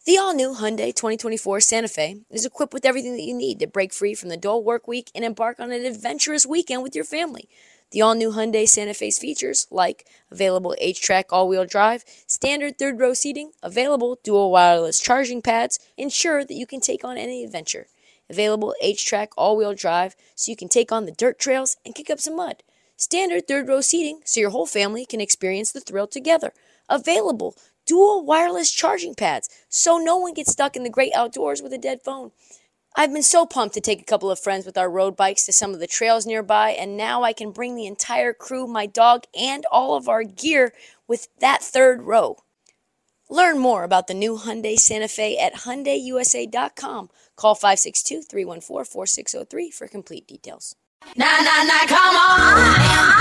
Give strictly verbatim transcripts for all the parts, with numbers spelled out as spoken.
The all-new Hyundai twenty twenty-four Santa Fe is equipped with everything that you need to break free from the dull work week and embark on an adventurous weekend with your family. The all-new Hyundai Santa Fe's features, like available H-Track all-wheel drive, standard third-row seating, available dual wireless charging pads, ensure that you can take on any adventure. Available H-Track all-wheel drive so you can take on the dirt trails and kick up some mud. Standard third-row seating so your whole family can experience the thrill together. Available dual wireless charging pads so no one gets stuck in the great outdoors with a dead phone. I've been so pumped to take a couple of friends with our road bikes to some of the trails nearby, and now I can bring the entire crew, my dog, and all of our gear with that third row. Learn more about the new Hyundai Santa Fe at Hyundai U S A dot com. Call five six two, three one four, four six zero three for complete details. Nah, nah, nah, come on.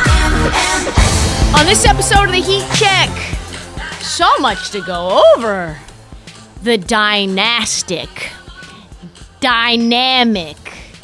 On this episode of the Heat Check, so much to go over. The dynastic, dynamic,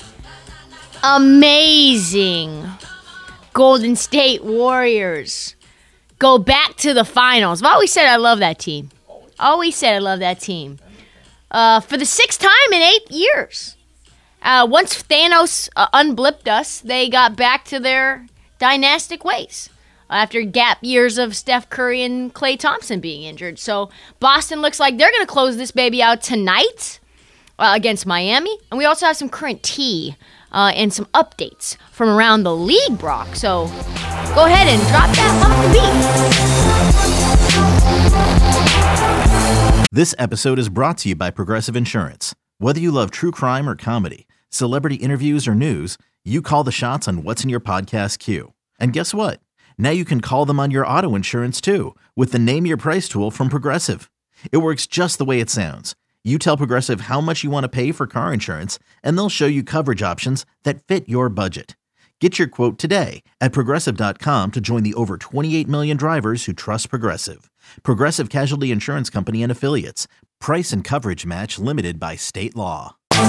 amazing Golden State Warriors go back to the finals. I've always said I love that team. Always said I love that team. Uh, for the sixth time in eight years. Uh, once Thanos uh, unblipped us, they got back to their dynastic ways after gap years of Steph Curry and Klay Thompson being injured. So Boston looks like they're going to close this baby out tonight uh, against Miami. And we also have some current tea uh, and some updates from around the league, Brock. So go ahead and drop that on the beat. This episode is brought to you by Progressive Insurance. Whether you love true crime or comedy, celebrity interviews or news, you call the shots on what's in your podcast queue. And guess what? Now you can call them on your auto insurance too with the Name Your Price tool from Progressive. It works just the way it sounds. You tell Progressive how much you want to pay for car insurance, and they'll show you coverage options that fit your budget. Get your quote today at Progressive dot com to join the over twenty-eight million drivers who trust Progressive. Progressive Casualty Insurance Company and Affiliates. Price and coverage match limited by state law. All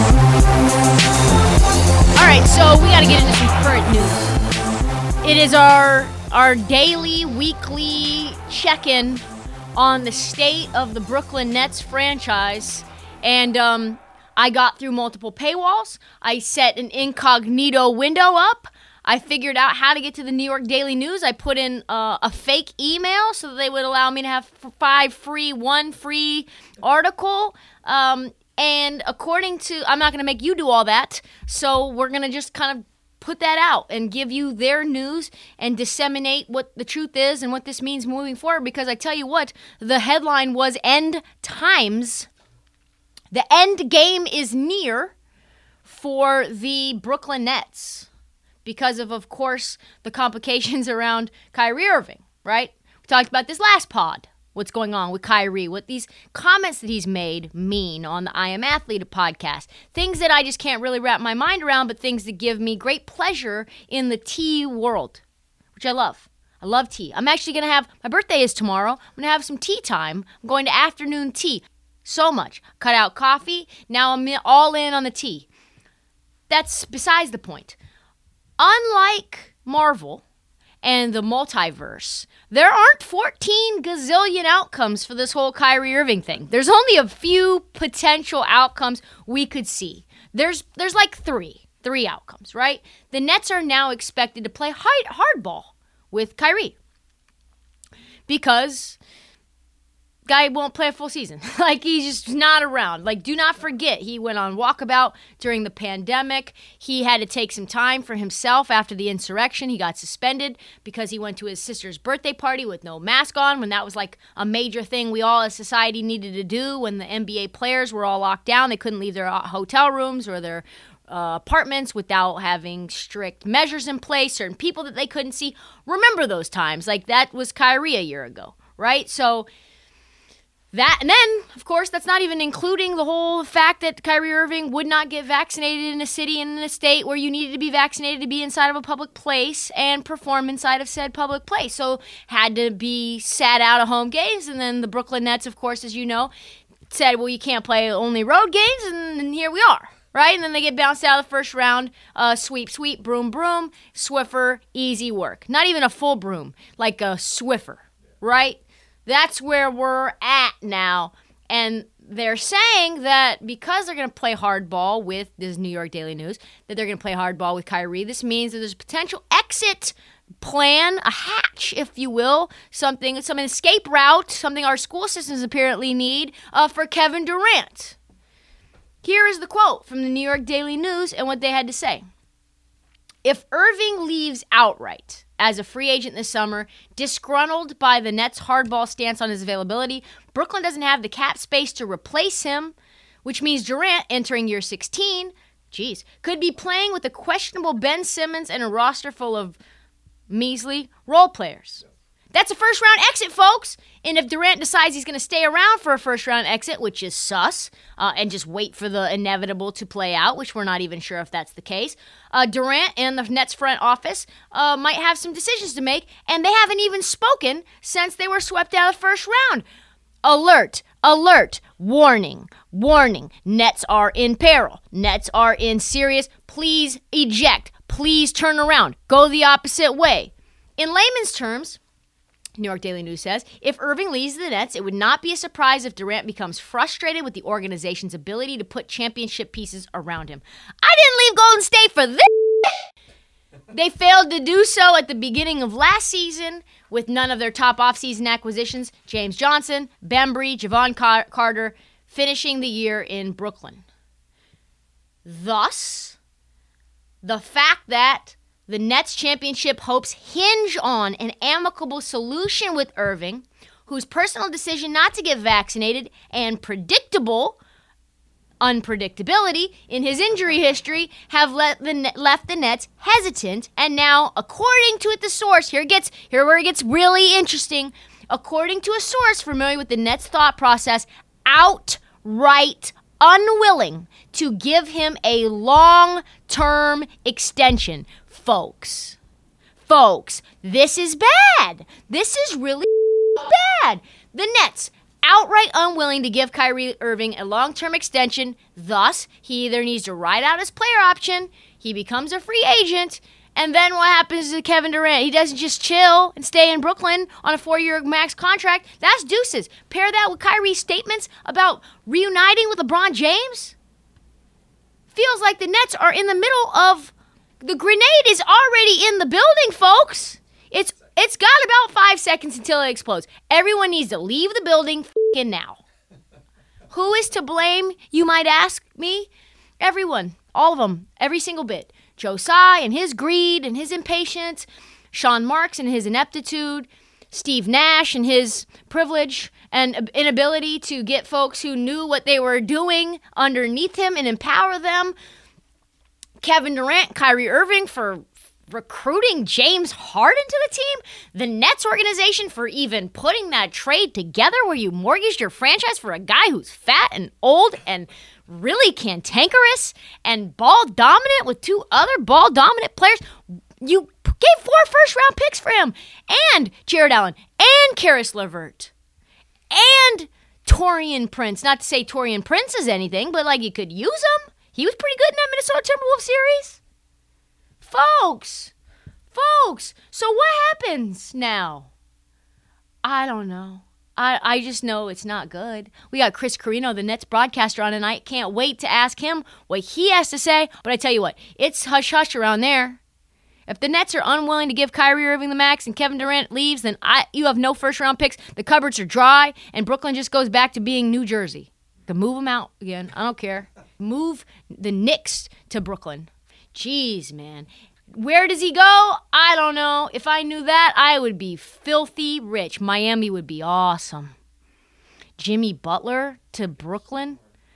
right, so we got to get into some current news. It is our our daily, weekly check-in on the state of the Brooklyn Nets franchise. And um, I got through multiple paywalls. I set an incognito window up. I figured out how to get to the New York Daily News. I put in uh, a fake email so that they would allow me to have five free, one free article. Um, and according to, I'm not going to make you do all that. So we're going to just kind of put that out and give you their news and disseminate what the truth is and what this means moving forward. Because I tell you what, the headline was End Times. The end game is near for the Brooklyn Nets because of, of course, the complications around Kyrie Irving, right? We talked about this last pod. What's going on with Kyrie, what these comments that he's made mean on the I Am Athlete podcast. Things that I just can't really wrap my mind around, but things that give me great pleasure in the tea world, which I love. I love tea. I'm actually going to have, my birthday is tomorrow. I'm going to have some tea time. I'm going to afternoon tea. So much. Cut out coffee. Now I'm all in on the tea. That's besides the point. Unlike Marvel and the multiverse, there aren't fourteen gazillion outcomes for this whole Kyrie Irving thing. There's only a few potential outcomes we could see. There's there's like three, three outcomes, right? The Nets are now expected to play hard, hardball with Kyrie because guy won't play a full season. Like, he's just not around. Like, do not forget, he went on walkabout during the pandemic. He had to take some time for himself after the insurrection. He got suspended because he went to his sister's birthday party with no mask on, when that was like a major thing we all as society needed to do when the N B A players were all locked down. They couldn't leave their hotel rooms or their uh, apartments without having strict measures in place, certain people that they couldn't see. Remember those times. Like, that was Kyrie a year ago, right? So that, and then, of course, that's not even including the whole fact that Kyrie Irving would not get vaccinated in a city and in a state where you needed to be vaccinated to be inside of a public place and perform inside of said public place. So had to be sat out of home games. And then the Brooklyn Nets, of course, as you know, said, well, you can't play only road games. And, and here we are, right? And then they get bounced out of the first round. Uh, sweep, sweep, broom, broom, Swiffer, easy work. Not even a full broom, like a Swiffer, right? That's where we're at now. And they're saying that because they're going to play hardball with this New York Daily News, that they're going to play hardball with Kyrie. This means that there's a potential exit plan, a hatch, if you will, something, some escape route, something our school systems apparently need uh, for Kevin Durant. Here is the quote from the New York Daily News and what they had to say. If Irving leaves outright as a free agent this summer, disgruntled by the Nets' hardball stance on his availability, Brooklyn doesn't have the cap space to replace him, which means Durant, entering year sixteen, geez, could be playing with a questionable Ben Simmons and a roster full of measly role players. That's a first-round exit, folks. And if Durant decides he's going to stay around for a first-round exit, which is sus, uh, and just wait for the inevitable to play out, which we're not even sure if that's the case, uh, Durant and the Nets front office uh, might have some decisions to make, and they haven't even spoken since they were swept out of the first round. Alert, alert, warning, warning. Nets are in peril. Nets are in serious. Please eject. Please turn around. Go the opposite way. In layman's terms, New York Daily News says, if Irving leaves the Nets, it would not be a surprise if Durant becomes frustrated with the organization's ability to put championship pieces around him. I didn't leave Golden State for this. They failed to do so at the beginning of last season with none of their top offseason acquisitions, James Johnson, Bembry, Javon Car- Carter, finishing the year in Brooklyn. Thus, the fact that the Nets' championship hopes hinge on an amicable solution with Irving, whose personal decision not to get vaccinated and predictable unpredictability in his injury history have let the, left the Nets hesitant. And now, according to the source, here it gets here where it gets really interesting. According to a source familiar with the Nets' thought process, outright unwilling to give him a long-term extension. Folks, folks, this is bad. This is really bad. The Nets, outright unwilling to give Kyrie Irving a long-term extension. Thus, he either needs to ride out his player option, he becomes a free agent, and then what happens to Kevin Durant? He doesn't just chill and stay in Brooklyn on a four-year max contract. That's deuces. Pair that with Kyrie's statements about reuniting with LeBron James. Feels like the Nets are in the middle of... The grenade is already in the building, folks. It's It's got about five seconds until it explodes. Everyone needs to leave the building f***ing now. Who is to blame, you might ask me? Everyone. All of them. Every single bit. Joe Tsai and his greed and his impatience. Sean Marks and his ineptitude. Steve Nash and his privilege and inability to get folks who knew what they were doing underneath him and empower them. Kevin Durant, Kyrie Irving for recruiting James Harden to the team. The Nets organization for even putting that trade together where you mortgaged your franchise for a guy who's fat and old and really cantankerous and ball dominant with two other ball dominant players. You gave four first round picks for him and Jared Allen and Karis LeVert and Taurean Prince. Not to say Taurean Prince is anything, but like you could use him. He was pretty good in that Minnesota Timberwolves series. Folks, folks, so what happens now? I don't know. I, I just know it's not good. We got Chris Carino, the Nets broadcaster, on tonight. Can't wait to ask him what he has to say. But I tell you what, it's hush-hush around there. If the Nets are unwilling to give Kyrie Irving the max and Kevin Durant leaves, then I, you have no first-round picks. The cupboards are dry, and Brooklyn just goes back to being New Jersey. To move them out again. I don't care. Move the Knicks to Brooklyn. Jeez, man. Where does he go? I don't know. If I knew that, I would be filthy rich. Miami would be awesome. Jimmy Butler to Brooklyn?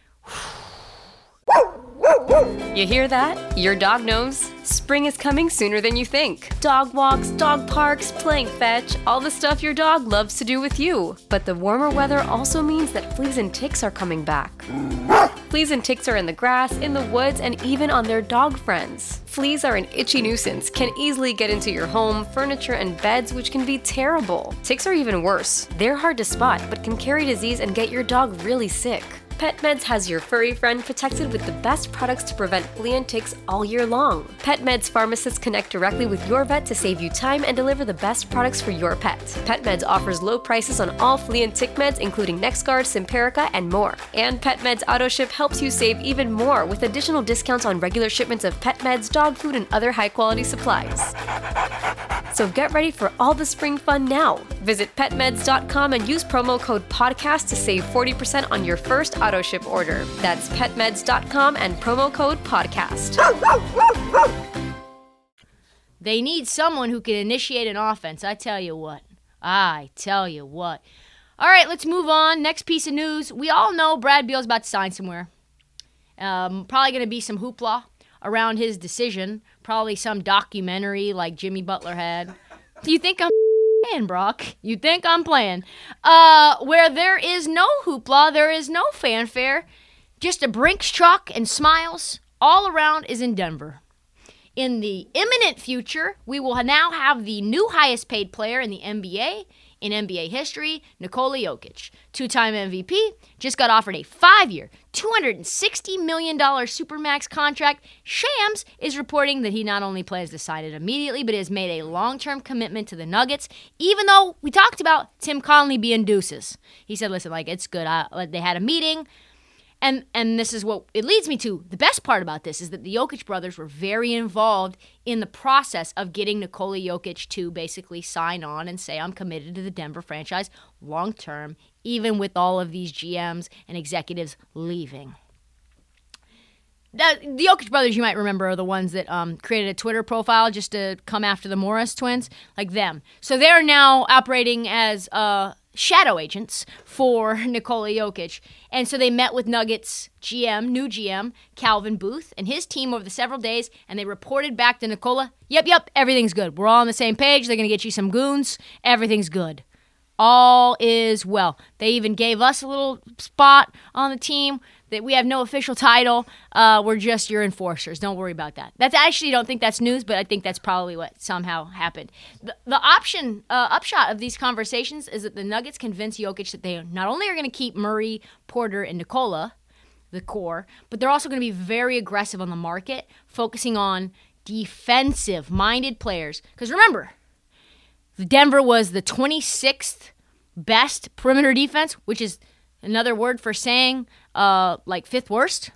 You hear that? Your dog knows. Spring is coming sooner than you think. Dog walks, dog parks, playing fetch, all the stuff your dog loves to do with you. But the warmer weather also means that fleas and ticks are coming back. Fleas and ticks are in the grass, in the woods, and even on their dog friends. Fleas are an itchy nuisance, can easily get into your home, furniture, and beds, which can be terrible. Ticks are even worse. They're hard to spot, but can carry disease and get your dog really sick. PetMeds has your furry friend protected with the best products to prevent flea and ticks all year long. PetMeds pharmacists connect directly with your vet to save you time and deliver the best products for your pet. PetMeds offers low prices on all flea and tick meds, including NexGard, Simparica, and more. And PetMeds AutoShip helps you save even more with additional discounts on regular shipments of pet meds, dog food, and other high-quality supplies. So get ready for all the spring fun now. Visit pet meds dot com and use promo code PODCAST to save forty percent on your first auto ship order. That's pet meds dot com and promo code PODCAST. They need someone who can initiate an offense. I tell you what. I tell you what. All right, let's move on. Next piece of news. We all know Brad Beal's about to sign somewhere. Um, probably going to be some hoopla around his decision. Probably some documentary like Jimmy Butler had. Do you think I'm playing, Brock? You think I'm playing? Uh, where there is no hoopla, there is no fanfare. Just a Brinks truck and smiles all around is in Denver. In the imminent future, we will now have the new highest paid player in the N B A in N B A history, Nikola Jokic. Two-time M V P, just got offered a five-year, two hundred sixty million dollars Supermax contract. Shams is reporting that he not only plans to sign it immediately, but has made a long-term commitment to the Nuggets, even though we talked about Tim Connelly being deuces. He said, listen, like, it's good. I, like, they had a meeting. And and this is what it leads me to. The best part about this is that the Jokic brothers were very involved in the process of getting Nikola Jokic to basically sign on and say, I'm committed to the Denver franchise long term, even with all of these G Ms and executives leaving. The, the Jokic brothers, you might remember, are the ones that um, created a Twitter profile just to come after the Morris twins, like them. So they're now operating as uh, shadow agents for Nikola Jokic. And so they met with Nuggets G M, new G M, Calvin Booth, and his team over the several days, and they reported back to Nikola, yep, yep, everything's good. We're all on the same page. They're going to get you some goons. Everything's good. All is well. They even gave us a little spot on the team that we have no official title. Uh, we're just your enforcers. Don't worry about that. That's actually, don't think that's news, but I think that's probably what somehow happened. The, the option, uh, upshot of these conversations is that the Nuggets convince Jokic that they not only are going to keep Murray, Porter, and Nikola, the core, but they're also going to be very aggressive on the market, focusing on defensive-minded players. Because remember, Denver was the twenty-sixth best perimeter defense, which is another word for saying uh, like fifth worst.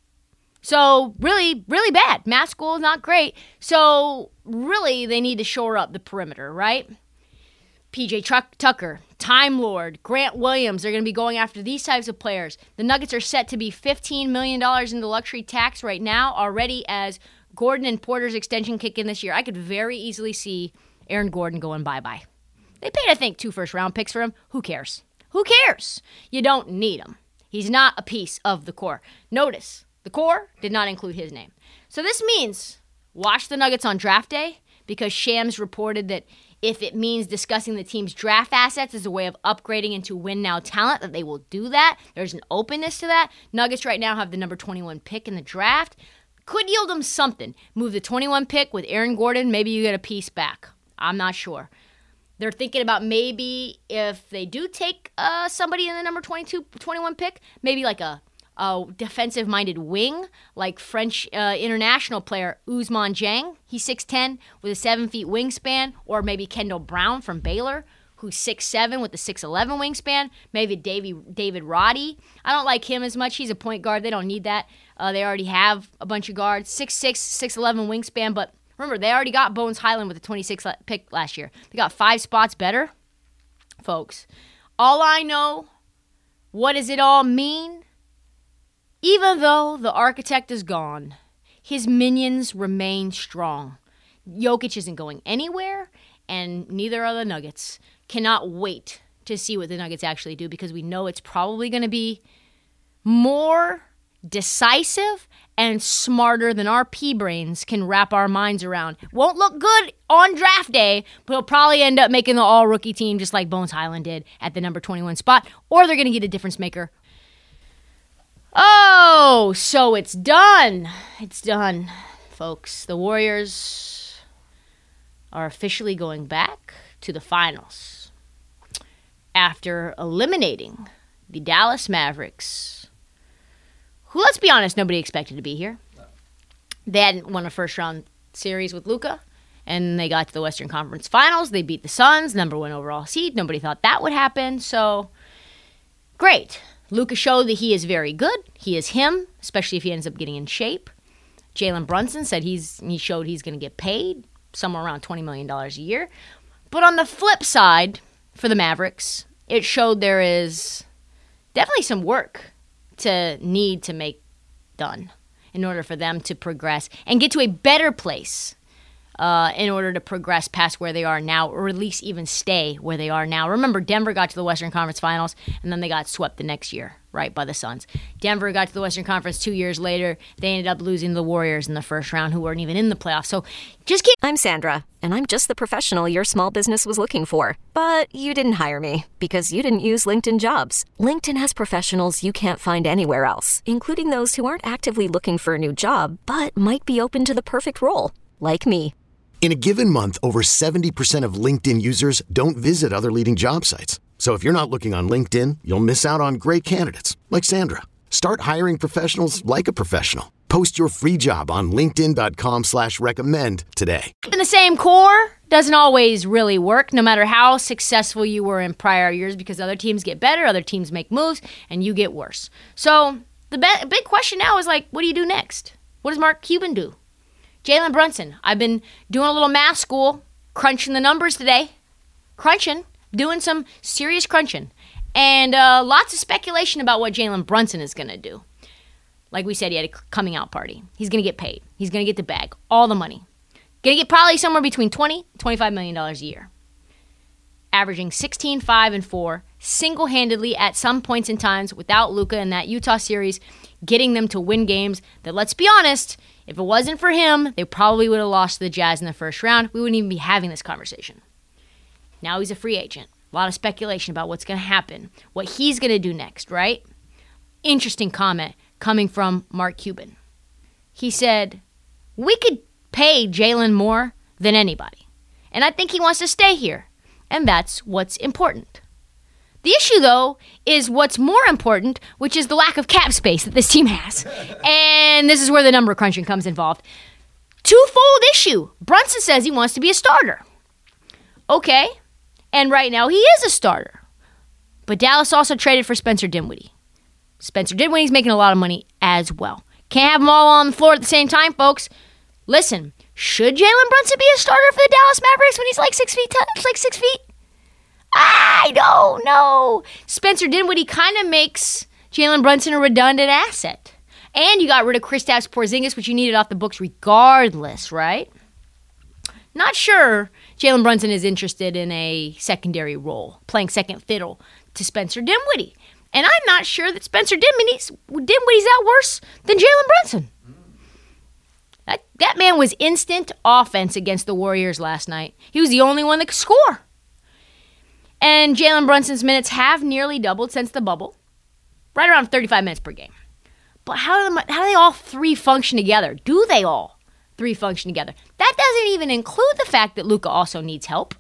So really, really bad. Math school is not great. So really, they need to shore up the perimeter, right? P J Truck- Tucker, Time Lord, Grant Williams, they're going to be going after these types of players. The Nuggets are set to be fifteen million dollars in the luxury tax right now, already as Gordon and Porter's extension kick in this year. I could very easily see Aaron Gordon going bye-bye. They paid, I think, two first-round picks for him. Who cares? Who cares? You don't need him. He's not a piece of the core. Notice, the core did not include his name. So this means watch the Nuggets on draft day, because Shams reported that if it means discussing the team's draft assets as a way of upgrading into win-now talent, that they will do that. There's an openness to that. Nuggets right now have the number twenty-one pick in the draft. Could yield them something. Move the twenty-one pick with Aaron Gordon, maybe you get a piece back. I'm not sure. They're thinking about maybe if they do take uh, somebody in the number twenty-two, twenty-one pick, maybe like a, a defensive-minded wing, like French uh, international player Ousmane Dieng. He's six ten with a seven feet wingspan, or maybe Kendall Brown from Baylor, who's six seven with a six eleven wingspan. Maybe Davey, David Roddy. I don't like him as much. He's a point guard. They don't need that. Uh, they already have a bunch of guards. six six, six eleven wingspan, but remember, they already got Bones Highland with the twenty-sixth pick last year. They got five spots better. Folks, all I know, what does it all mean? Even though the architect is gone, his minions remain strong. Jokic isn't going anywhere, and neither are the Nuggets. Cannot wait to see what the Nuggets actually do, because we know it's probably going to be more decisive and smarter than our pea brains can wrap our minds around. Won't look good on draft day, but he'll probably end up making the all-rookie team just like Bones Highland did at the number twenty-one spot, or they're going to get a difference maker. Oh, so it's done. It's done, folks. The Warriors are officially going back to the finals after eliminating the Dallas Mavericks who, let's be honest, nobody expected to be here. They hadn't won a first-round series with Luka, and they got to the Western Conference Finals. They beat the Suns, number one overall seed. Nobody thought that would happen, so great. Luka showed that he is very good. He is him, especially if he ends up getting in shape. Jalen Brunson said he's he showed he's going to get paid somewhere around twenty million dollars a year. But on the flip side, for the Mavericks, it showed there is definitely some work to need to make done in order for them to progress and get to a better place uh, in order to progress past where they are now, or at least even stay where they are now. Remember, Denver got to the Western Conference Finals, and then they got swept the next year, right, by the Suns. Denver got to the Western Conference two years later. They ended up losing the Warriors in the first round, who weren't even in the playoffs. So just keep... I'm Sandra, and I'm just the professional your small business was looking for. But you didn't hire me because you didn't use LinkedIn Jobs. LinkedIn has professionals you can't find anywhere else, including those who aren't actively looking for a new job, but might be open to the perfect role, like me. In a given month, over seventy percent of LinkedIn users don't visit other leading job sites. So if you're not looking on LinkedIn, you'll miss out on great candidates like Sandra. Start hiring professionals like a professional. Post your free job on linkedin.com slash recommend today. In the same core doesn't always really work, no matter how successful you were in prior years, because other teams get better, other teams make moves, and you get worse. So the be- big question now is, like, what do you do next? What does Mark Cuban do? Jalen Brunson. I've been doing a little math school, crunching the numbers today. Crunching. Doing some serious crunching. And uh, lots of speculation about what Jalen Brunson is going to do. Like we said, he had a coming out party. He's going to get paid. He's going to get the bag. All the money. Going to get probably somewhere between twenty and twenty-five million dollars a year. Averaging sixteen, five, and four, single-handedly at some points in times without Luka in that Utah series, getting them to win games that, let's be honest, if it wasn't for him, they probably would have lost to the Jazz in the first round. We wouldn't even be having this conversation. Now he's a free agent. A lot of speculation about what's going to happen, what he's going to do next, right? Interesting comment coming from Mark Cuban. He said, we could pay Jalen more than anybody, and I think he wants to stay here, and that's what's important. The issue, though, is what's more important, which is the lack of cap space that this team has. And this is where the number crunching comes involved. Twofold issue. Brunson says he wants to be a starter. Okay. And right now he is a starter. But Dallas also traded for Spencer Dinwiddie. Spencer Dinwiddie's making a lot of money as well. Can't have them all on the floor at the same time, folks. Listen, should Jalen Brunson be a starter for the Dallas Mavericks when he's like six feet? T- like six feet? I don't know. Spencer Dinwiddie kind of makes Jalen Brunson a redundant asset. And you got rid of Kristaps Porzingis, which you needed off the books regardless, right? Not sure Jalen Brunson is interested in a secondary role, playing second fiddle to Spencer Dinwiddie. And I'm not sure that Spencer Dinwiddie's, Dinwiddie's that worse than Jalen Brunson. That, that man was instant offense against the Warriors last night. He was the only one that could score. And Jalen Brunson's minutes have nearly doubled since the bubble, right around thirty-five minutes per game. But how do, they, how do they all three function together? Do they all three function together? That doesn't even include the fact that Luka also needs help.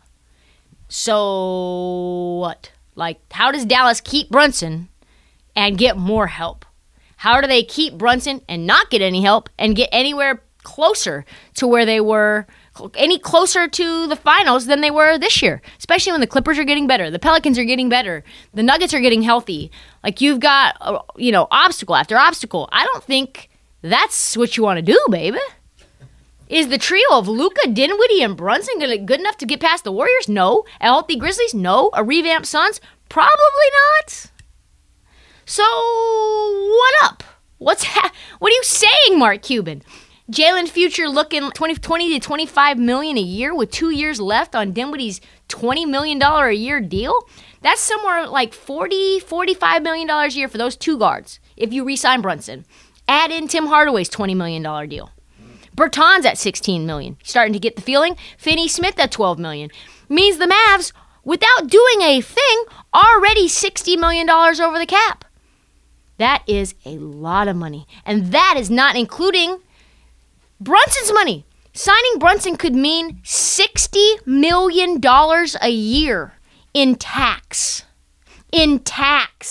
So what? Like, how does Dallas keep Brunson and get more help? How do they keep Brunson and not get any help and get anywhere closer to where they were, any closer to the finals than they were this year, especially when the Clippers are getting better, the Pelicans are getting better, the Nuggets are getting healthy. Like, you've got, uh, you know, obstacle after obstacle. I don't think that's what you want to do, baby. Is the trio of Luka, Dinwiddie, and Brunson gonna good enough to get past the Warriors? No. A healthy Grizzlies? No. A revamped Suns? Probably not. So, what up? What's ha- What are you saying, Mark Cuban? Jalen future looking twenty, twenty to twenty-five million a year with two years left on Dinwiddie's twenty million dollars a year deal? That's somewhere like forty, forty-five million dollars a year for those two guards if you re-sign Brunson. Add in Tim Hardaway's twenty million dollars deal. Bertans at sixteen million dollars. Starting to get the feeling. Finney Smith at twelve million dollars. Means the Mavs, without doing a thing, already sixty million dollars over the cap. That is a lot of money. And that is not including Brunson's money. Signing Brunson could mean sixty million dollars a year in tax. In tax.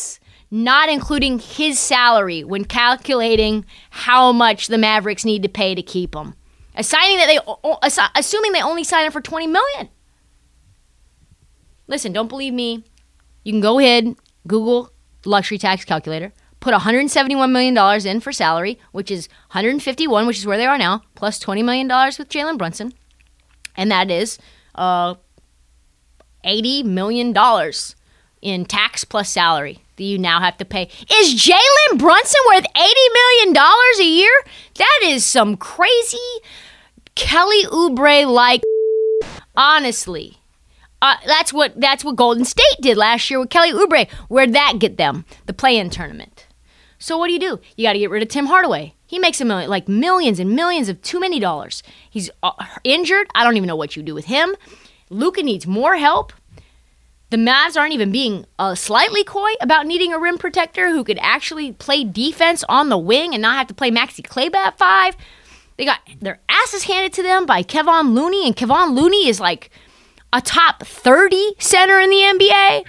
not including his salary when calculating how much the Mavericks need to pay to keep him. Assigning that they, assuming they only sign him for twenty million dollars. Listen, don't believe me. You can go ahead, Google luxury tax calculator, put one hundred seventy-one million dollars in for salary, which is one hundred fifty-one, which is where they are now, plus twenty million dollars with Jalen Brunson. And that is uh, eighty million dollars in tax plus salary that you now have to pay. Is Jalen Brunson worth eighty million dollars a year? That is some crazy Kelly Oubre-like, honestly. Uh, that's what that's what Golden State did last year with Kelly Oubre. Where'd that get them? The play-in tournament. So what do you do? You got to get rid of Tim Hardaway. He makes a million, like millions and millions of too many dollars. He's uh, injured. I don't even know what you do with him. Luka needs more help. The Mavs aren't even being uh, slightly coy about needing a rim protector who could actually play defense on the wing and not have to play Maxi Kleber at five. They got their asses handed to them by Kevon Looney, and Kevon Looney is like a top thirty center in the N B A.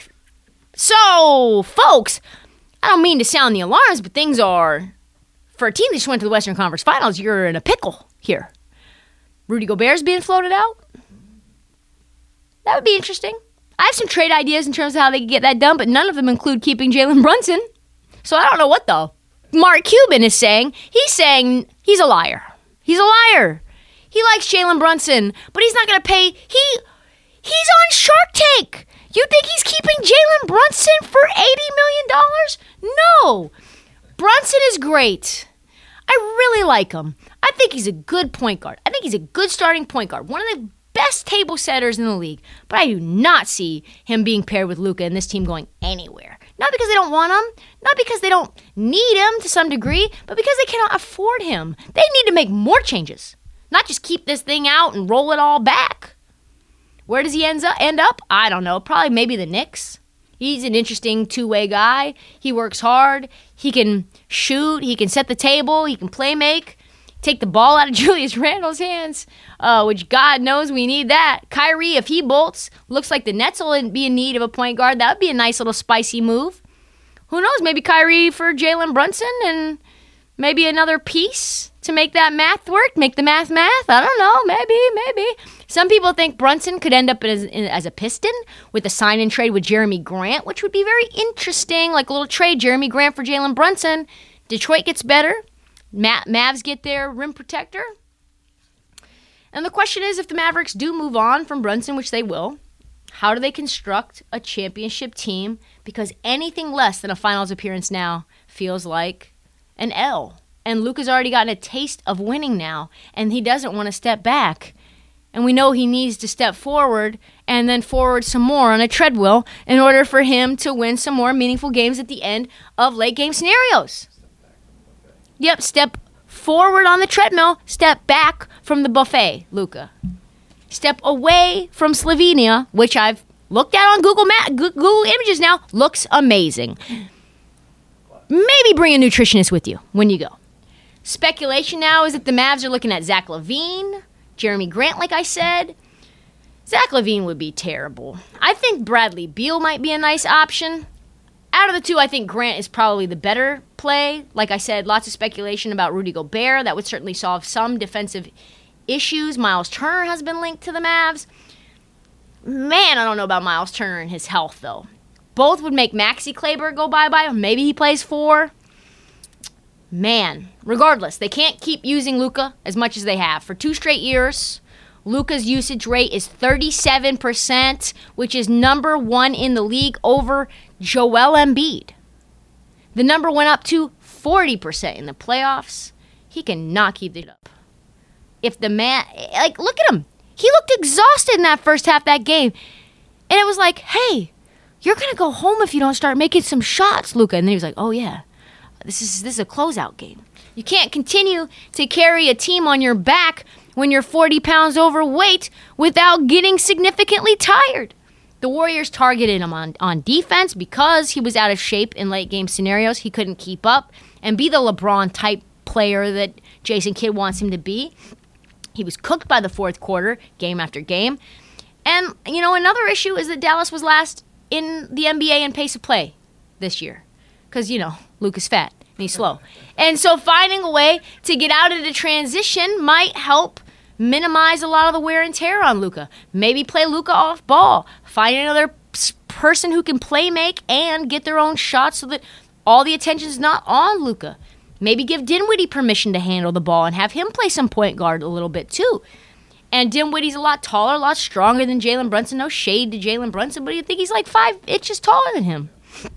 So, folks, I don't mean to sound the alarms, but things are, for a team that just went to the Western Conference Finals, you're in a pickle here. Rudy Gobert's being floated out. That would be interesting. I have some trade ideas in terms of how they can get that done, but none of them include keeping Jalen Brunson. So I don't know what the Mark Cuban is saying. He's saying he's a liar. He's a liar. He likes Jalen Brunson, but he's not going to pay. He He's on Shark Tank. You think he's keeping Jalen Brunson for eighty million dollars? No. Brunson is great. I really like him. I think he's a good point guard. I think he's a good starting point guard. One of the best table setters in the league. But I do not see him being paired with Luka and this team going anywhere. Not because they don't want him, not because they don't need him to some degree, but because they cannot afford him. They need to make more changes. Not just keep this thing out and roll it all back. Where does he end up? End up? I don't know. Probably maybe the Knicks. He's an interesting two-way guy. He works hard. He can shoot. He can set the table. He can play make. Take the ball out of Julius Randle's hands, uh, which God knows we need that. Kyrie, if he bolts, looks like the Nets will be in need of a point guard. That would be a nice little spicy move. Who knows? Maybe Kyrie for Jalen Brunson and maybe another piece to make that math work, make the math math. I don't know. Maybe, maybe. Some people think Brunson could end up as, as a Piston with a sign-and trade with Jeremy Grant, which would be very interesting, like a little trade, Jeremy Grant for Jalen Brunson. Detroit gets better. Ma- Mavs get their rim protector. And the question is, if the Mavericks do move on from Brunson, which they will, how do they construct a championship team? Because anything less than a finals appearance now feels like an L. And Luka's already gotten a taste of winning now, and he doesn't want to step back. And we know he needs to step forward and then forward some more on a treadmill in order for him to win some more meaningful games at the end of late game scenarios. Yep, step forward on the treadmill, step back from the buffet, Luka. Step away from Slovenia, which I've looked at on Google Ma- Google Images now, looks amazing. Maybe bring a nutritionist with you when you go. Speculation now is that the Mavs are looking at Zach LaVine, Jeremy Grant, like I said. Zach LaVine would be terrible. I think Bradley Beal might be a nice option. Out of the two, I think Grant is probably the better play. Like I said, lots of speculation about Rudy Gobert. That would certainly solve some defensive issues. Miles Turner has been linked to the Mavs. Man, I don't know about Miles Turner and his health, though. Both would make Maxi Kleber go bye-bye. Maybe he plays four. Man, regardless, they can't keep using Luka as much as they have. For two straight years, Luka's usage rate is thirty-seven percent, which is number one in the league over Joel Embiid. The number went up to forty percent in the playoffs. He cannot keep it up. If the man, like, look at him. He looked exhausted in that first half of that game. And it was like, hey, you're going to go home if you don't start making some shots, Luka. And then he was like, oh, yeah, this is this is a closeout game. You can't continue to carry a team on your back when you're forty pounds overweight without getting significantly tired. The Warriors targeted him on, on defense because he was out of shape in late game scenarios. He couldn't keep up and be the LeBron-type player that Jason Kidd wants him to be. He was cooked by the fourth quarter, game after game. And, you know, another issue is that Dallas was last in the N B A in pace of play this year. because, you know, Luka's fat and he's slow. And so finding a way to get out of the transition might help minimize a lot of the wear and tear on Luka. Maybe play Luka off ball. Find another person who can play make and get their own shots so that all the attention's not on Luka. Maybe give Dinwiddie permission to handle the ball and have him play some point guard a little bit too. And Dinwiddie's a lot taller, a lot stronger than Jalen Brunson. No shade to Jalen Brunson, but you think he's like five inches taller than him.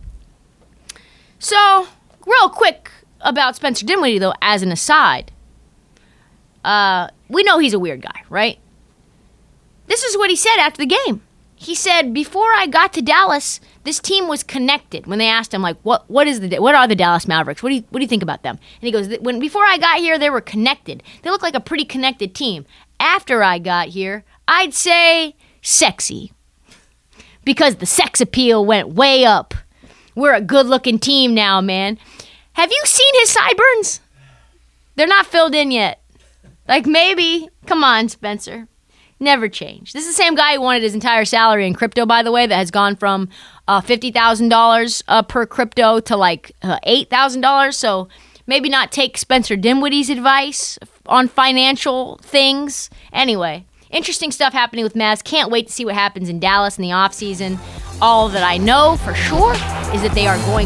So, real quick about Spencer Dinwiddie, though, as an aside. Uh, we know he's a weird guy, right? This is what he said after the game. He said, before I got to Dallas, this team was connected. When they asked him, like, what what is the what are the Dallas Mavericks? What do you what do you think about them? And he goes, when before I got here, they were connected. They look like a pretty connected team. After I got here, I'd say sexy. Because the sex appeal went way up. We're a good-looking team now, man. Have you seen his sideburns? They're not filled in yet. Like, maybe. Come on, Spencer. Never change. This is the same guy who wanted his entire salary in crypto, by the way, that has gone from uh, fifty thousand dollars uh, per crypto to like uh, eight thousand dollars. So maybe not take Spencer Dinwiddie's advice on financial things. Anyway, interesting stuff happening with Mavs. Can't wait to see what happens in Dallas in the offseason. All that I know for sure is that they are going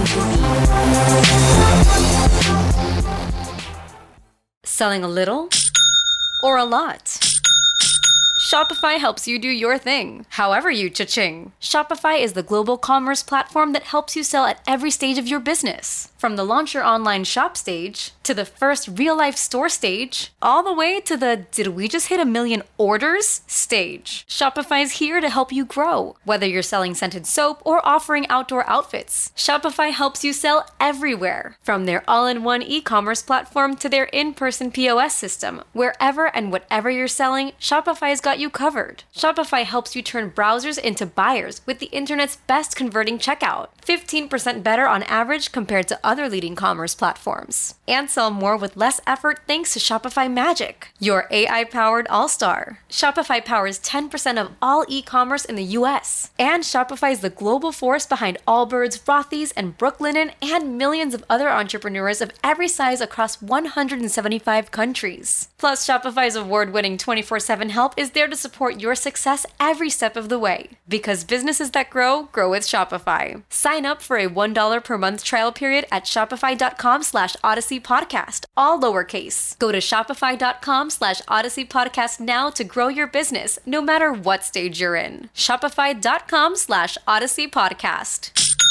to be Selling a little or a lot? Shopify helps you do your thing, however you cha-ching. Shopify is the global commerce platform that helps you sell at every stage of your business. From the launch your online shop stage, to the first real-life store stage, all the way to the did we just hit a million orders stage. Shopify's here to help you grow. Whether you're selling scented soap or offering outdoor outfits, Shopify helps you sell everywhere. From their all-in-one e-commerce platform to their in-person P O S system, wherever and whatever you're selling, Shopify's got you covered. Shopify helps you turn browsers into buyers with the internet's best converting checkout. fifteen percent better on average compared to other leading commerce platforms. And sell more with less effort thanks to Shopify Magic, your A I-powered all-star. Shopify powers ten percent of all e-commerce in the U S. And Shopify is the global force behind Allbirds, Rothy's, and Brooklinen, and millions of other entrepreneurs of every size across one hundred seventy-five countries. Plus, Shopify's award-winning twenty-four seven help is there to support your success every step of the way. Because businesses that grow, grow with Shopify. Sign up for a one dollar per month trial period at shopify.com slash Odyssey Podcast, all lowercase. Go to shopify.com slash Odyssey Podcast now to grow your business, no matter what stage you're in. Shopify.com slash Odyssey Podcast.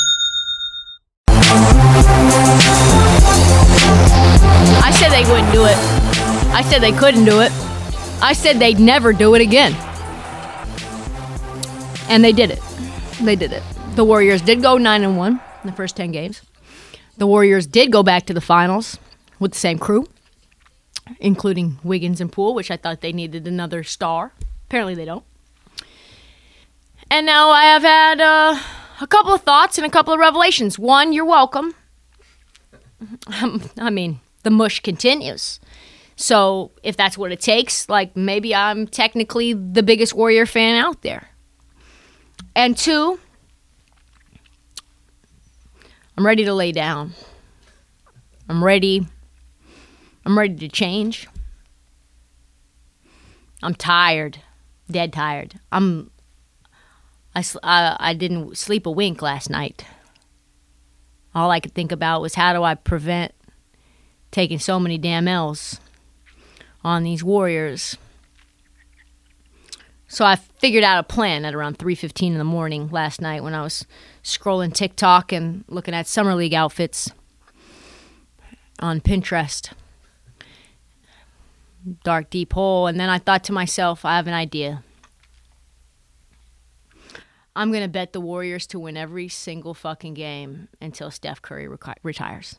I said they wouldn't do it. I said they couldn't do it. I said they'd never do it again. And they did it. They did it. The Warriors did go nine and one in the first ten games. The Warriors did go back to the finals with the same crew, including Wiggins and Poole, which I thought they needed another star. Apparently they don't. And now I have had uh, a couple of thoughts and a couple of revelations. One, you're welcome. I mean, the mush continues. So if that's what it takes, like maybe I'm technically the biggest Warrior fan out there. And two, I'm ready to lay down. I'm ready. I'm ready to change. I'm tired. Dead tired. I'm, I, I, I didn't sleep a wink last night. All I could think about was how do I prevent taking so many damn L's on these Warriors. So I figured out a plan at around three fifteen in the morning last night when I was scrolling TikTok and looking at Summer League outfits on Pinterest. Dark, deep hole. And then I thought to myself, I have an idea. I'm going to bet the Warriors to win every single fucking game until Steph Curry rec- retires.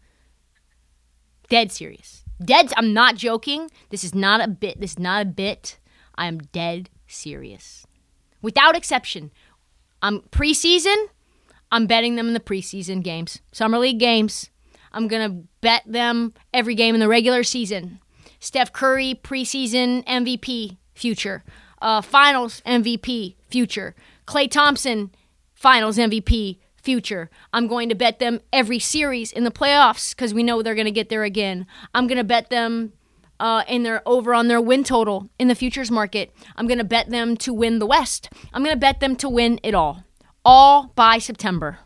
Dead serious. Dead. I'm not joking. This is not a bit. This is not a bit. I am dead serious. Without exception. I'm preseason. I'm betting them in the preseason games. Summer League games. I'm going to bet them every game in the regular season. Steph Curry, preseason M V P, future. Uh, finals M V P, future. Klay Thompson, finals M V P, future. I'm going to bet them every series in the playoffs because we know they're going to get there again. I'm going to bet them uh, in their over on their win total in the futures market. I'm going to bet them to win the West. I'm going to bet them to win it all. All by September.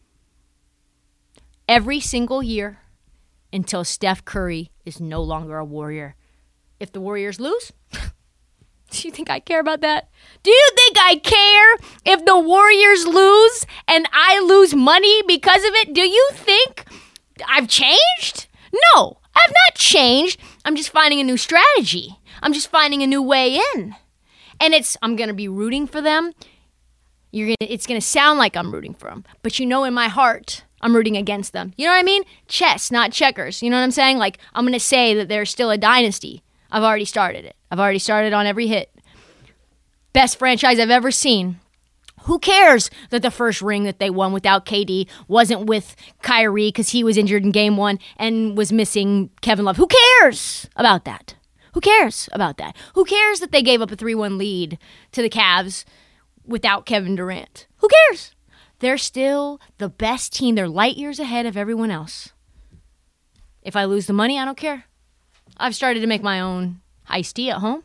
Every single year until Steph Curry is no longer a Warrior. If the Warriors lose, do you think I care about that? Do you think I care if the Warriors lose and I lose money because of it? Do you think I've changed? No, I've not changed. I'm just finding a new strategy. I'm just finding a new way in. And it's, I'm going to be rooting for them. You're gonna, it's going to sound like I'm rooting for them. But you know in my heart, I'm rooting against them. You know what I mean? Chess, not checkers. You know what I'm saying? Like, I'm going to say that they're still a dynasty. I've already started it. I've already started on every hit. Best franchise I've ever seen. Who cares that the first ring that they won without K D wasn't with Kyrie because he was injured in game one and was missing Kevin Love? Who cares about that? Who cares about that? Who cares that they gave up a three one lead to the Cavs without Kevin Durant? Who cares? They're still the best team. They're light years ahead of everyone else. If I lose the money, I don't care. I've started to make my own iced tea at home.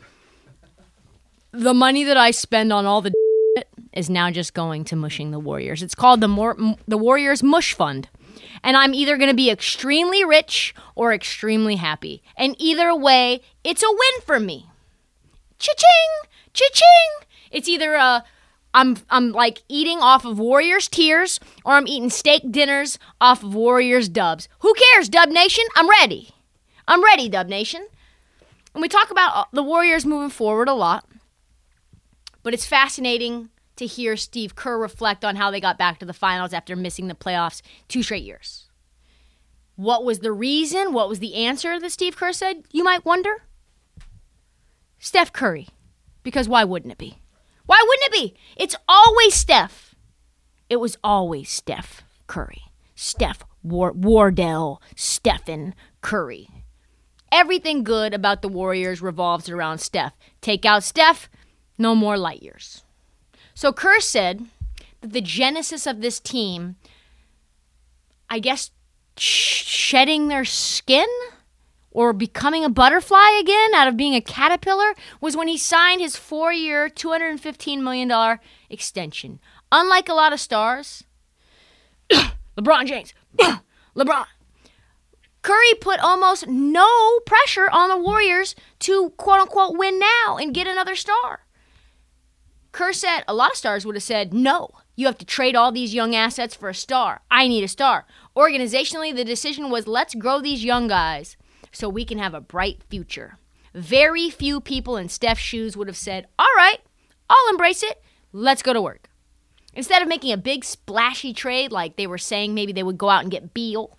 The money that I spend on all the is now just going to mushing the Warriors. It's called the Mor- the Warriors Mush Fund. And I'm either going to be extremely rich or extremely happy. And either way, it's a win for me. Cha-ching! Cha-ching! It's either a, I'm, I'm like eating off of Warriors tears or I'm eating steak dinners off of Warriors dubs. Who cares, Dub Nation? I'm ready. I'm ready, Dub Nation. And we talk about the Warriors moving forward a lot. But it's fascinating to hear Steve Kerr reflect on how they got back to the finals after missing the playoffs two straight years. What was the reason? What was the answer that Steve Kerr said? You might wonder. Steph Curry. Because why wouldn't it be? Why wouldn't it be? It's always Steph. It was always Steph Curry. Steph War- Wardell Stephen Curry. Everything good about the Warriors revolves around Steph. Take out Steph, no more light years. So Kerr said that the genesis of this team, I guess, sh- shedding their skin or becoming a butterfly again out of being a caterpillar was when he signed his four-year, two hundred fifteen million dollars extension. Unlike a lot of stars, LeBron James, LeBron, Curry put almost no pressure on the Warriors to quote-unquote win now and get another star. Kerr said a lot of stars would have said, no, you have to trade all these young assets for a star. I need a star. Organizationally, the decision was let's grow these young guys so we can have a bright future. Very few people in Steph's shoes would have said, all right, I'll embrace it. Let's go to work. Instead of making a big splashy trade like they were saying maybe they would go out and get Beal.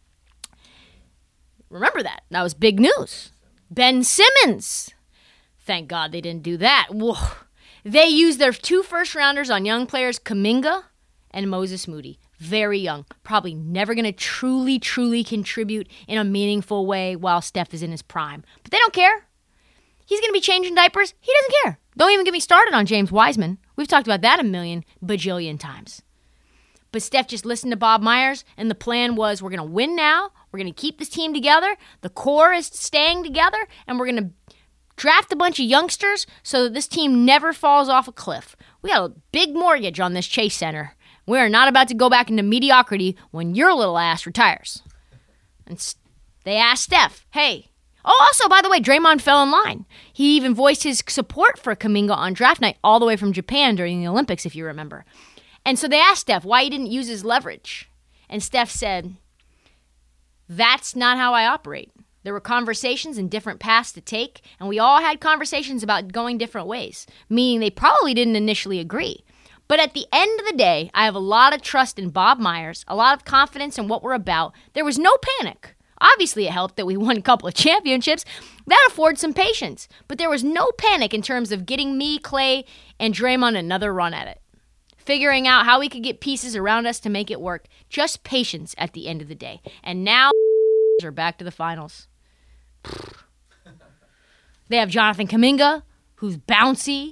Remember that. That was big news. Ben Simmons. Thank God they didn't do that. Whoa. They used their two first-rounders on young players, Kuminga and Moses Moody. Very young. Probably never going to truly, truly contribute in a meaningful way while Steph is in his prime. But they don't care. He's going to be changing diapers. He doesn't care. Don't even get me started on James Wiseman. We've talked about that a million bajillion times. But Steph just listened to Bob Myers, and the plan was we're going to win now. We're going to keep this team together. The core is staying together, and we're going to draft a bunch of youngsters so that this team never falls off a cliff. We got a big mortgage on this Chase Center. We are not about to go back into mediocrity when your little ass retires. And they asked Steph, hey. Oh, also, by the way, Draymond fell in line. He even voiced his support for Kuminga on draft night all the way from Japan during the Olympics, if you remember. And so they asked Steph why he didn't use his leverage. And Steph said, that's not how I operate. There were conversations and different paths to take, and we all had conversations about going different ways, meaning they probably didn't initially agree. But at the end of the day, I have a lot of trust in Bob Myers, a lot of confidence in what we're about. There was no panic. Obviously, it helped that we won a couple of championships. That affords some patience. But there was no panic in terms of getting me, Clay, and Draymond another run at it. Figuring out how we could get pieces around us to make it work. Just patience at the end of the day. And now are back to the finals. They have Jonathan Kuminga, who's bouncy,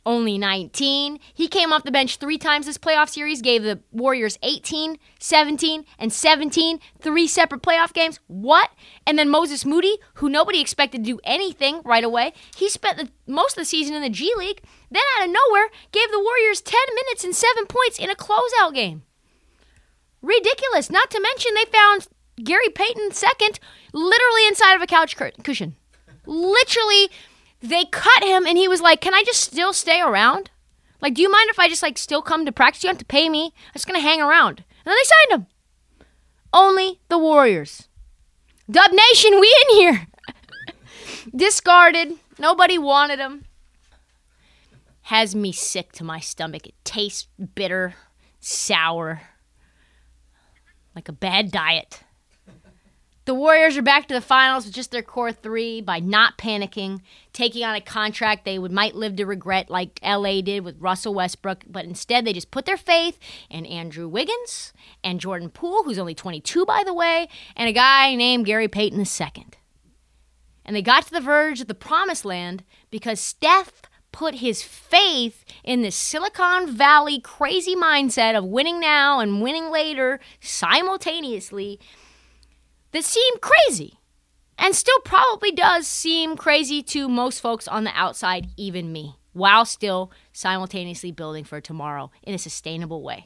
only nineteen. He came off the bench three times this playoff series, gave the Warriors eighteen, seventeen, and seventeen, three separate playoff games. What? And then Moses Moody, who nobody expected to do anything right away, he spent the, most of the season in the G League, then out of nowhere gave the Warriors ten minutes and seven points in a closeout game. Ridiculous. Not to mention they found Gary Payton second literally inside of a couch cushion. Literally, they cut him, and he was like, can I just still stay around? Like, do you mind if I just, like, still come to practice? You don't have to pay me. I'm just going to hang around. And then they signed him. Only the Warriors. Dub Nation, we in here. Discarded. Nobody wanted him. Has me sick to my stomach. It tastes bitter, sour, like a bad diet. The Warriors are back to the finals with just their core three by not panicking, taking on a contract they would might live to regret like L A did with Russell Westbrook, but instead they just put their faith in Andrew Wiggins and Jordan Poole, who's only twenty-two, by the way, and a guy named Gary Payton the second. And they got to the verge of the promised land because Steph put his faith in this Silicon Valley crazy mindset of winning now and winning later simultaneously that seemed crazy, and still probably does seem crazy to most folks on the outside, even me, while still simultaneously building for tomorrow in a sustainable way.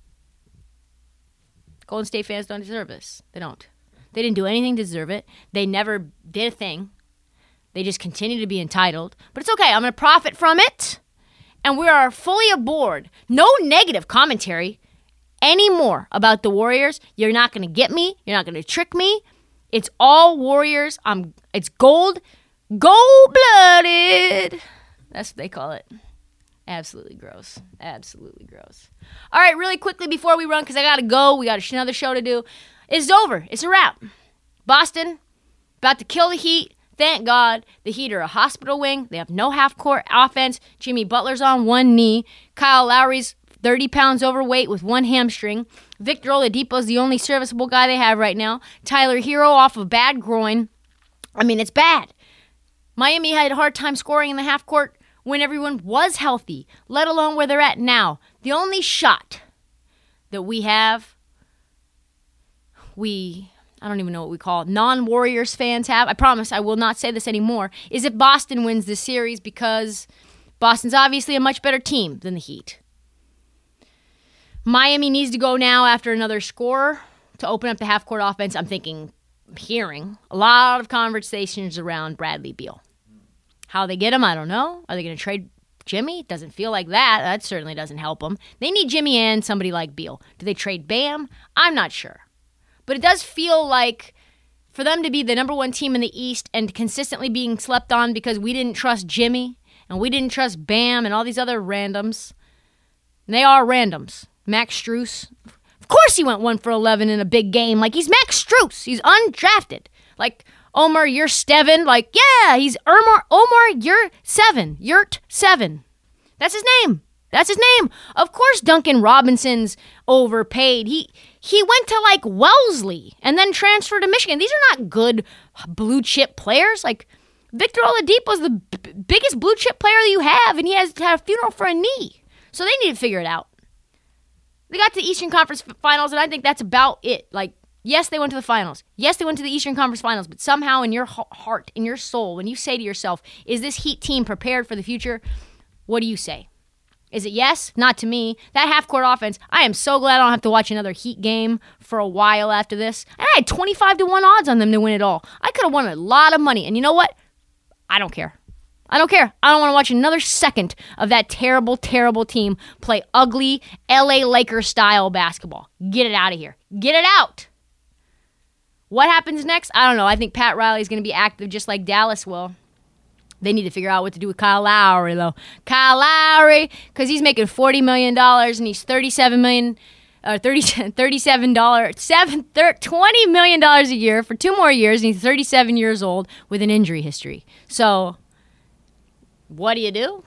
Golden State fans don't deserve this. They don't. They didn't do anything to deserve it. They never did a thing. They just continue to be entitled. But it's okay. I'm going to profit from it, and we are fully aboard. No negative commentary anymore about the Warriors. You're not going to get me. You're not going to trick me. It's all Warriors. I'm. It's gold. Gold-blooded. That's what they call it. Absolutely gross. Absolutely gross. All right, really quickly before we run, because I got to go. We got another show to do. It's over. It's a wrap. Boston, about to kill the Heat. Thank God the Heat are a hospital wing. They have no half-court offense. Jimmy Butler's on one knee. Kyle Lowry's thirty pounds overweight with one hamstring. Victor Oladipo's the only serviceable guy they have right now. Tyler Hero off of bad groin. I mean, it's bad. Miami had a hard time scoring in the half court when everyone was healthy, let alone where they're at now. The only shot that we have, we, I don't even know what we call it, non-Warriors fans have, I promise I will not say this anymore, is if Boston wins this series, because Boston's obviously a much better team than the Heat. Miami needs to go now after another scorer to open up the half-court offense. I'm thinking, hearing a lot of conversations around Bradley Beal. How they get him, I don't know. Are they going to trade Jimmy? Doesn't feel like that. That certainly doesn't help them. They need Jimmy and somebody like Beal. Do they trade Bam? I'm not sure. But it does feel like for them to be the number one team in the East and consistently being slept on because we didn't trust Jimmy and we didn't trust Bam and all these other randoms. And they are randoms. Max Strus. Of course he went one for eleven in a big game. Like, he's Max Strus. He's undrafted. Like, Omar, you're Steven. Like, yeah, he's Omar, Omar, you're seven. Yurt seven. That's his name. That's his name. Of course Duncan Robinson's overpaid. He he went to, like, Wellesley and then transferred to Michigan. These are not good blue-chip players. Like, Victor Oladipo's the b- biggest blue-chip player that you have, and he has to have a funeral for a knee. So they need to figure it out. They got to the Eastern Conference Finals, and I think that's about it. Like, yes, they went to the finals. Yes, they went to the Eastern Conference Finals, but somehow in your heart, in your soul, when you say to yourself, is this Heat team prepared for the future? What do you say? Is it yes? Not to me. That half-court offense, I am so glad I don't have to watch another Heat game for a while after this. And I had twenty-five to one odds on them to win it all. I could have won a lot of money, and you know what? I don't care. I don't care. I don't want to watch another second of that terrible, terrible team play ugly L A Lakers-style basketball. Get it out of here. Get it out. What happens next? I don't know. I think Pat Riley's going to be active just like Dallas will. They need to figure out what to do with Kyle Lowry, though. Kyle Lowry, because he's making forty million dollars and he's thirty-seven million dollars, or thirty, thirty-seven dollars, seven, thirty, twenty million dollars a year for two more years, and he's thirty-seven years old with an injury history. So, what do you do?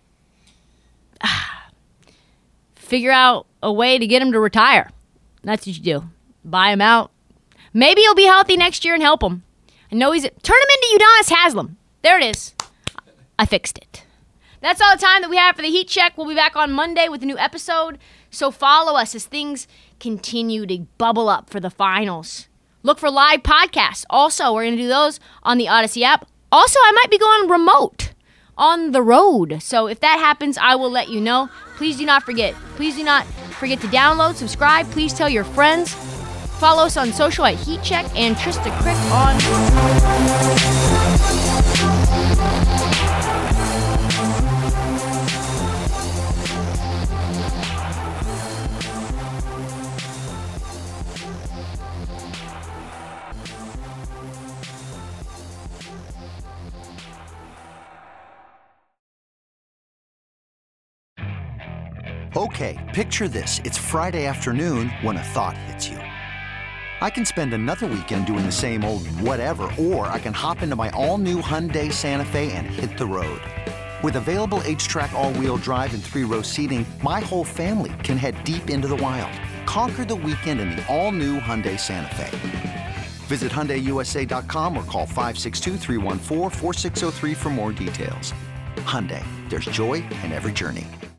Figure out a way to get him to retire. That's what you do. Buy him out. Maybe he'll be healthy next year and help him. I know he's... Turn him into Udonis Haslem. There it is. I fixed it. That's all the time that we have for the Heat Check. We'll be back on Monday with a new episode. So follow us as things continue to bubble up for the finals. Look for live podcasts. Also, we're going to do those on the Odyssey app. Also, I might be going remote on the road. So if that happens, I will let you know. Please do not forget. Please do not forget to download, subscribe. Please tell your friends. Follow us on social at Heat Check and Trista Crick on Okay, picture this. It's Friday afternoon when a thought hits you. I can spend another weekend doing the same old whatever, or I can hop into my all-new Hyundai Santa Fe and hit the road. With available H-Track all-wheel drive and three-row seating, my whole family can head deep into the wild. Conquer the weekend in the all-new Hyundai Santa Fe. Visit Hyundai U S A dot com or call five six two, three one four, four six zero three for more details. Hyundai, there's joy in every journey.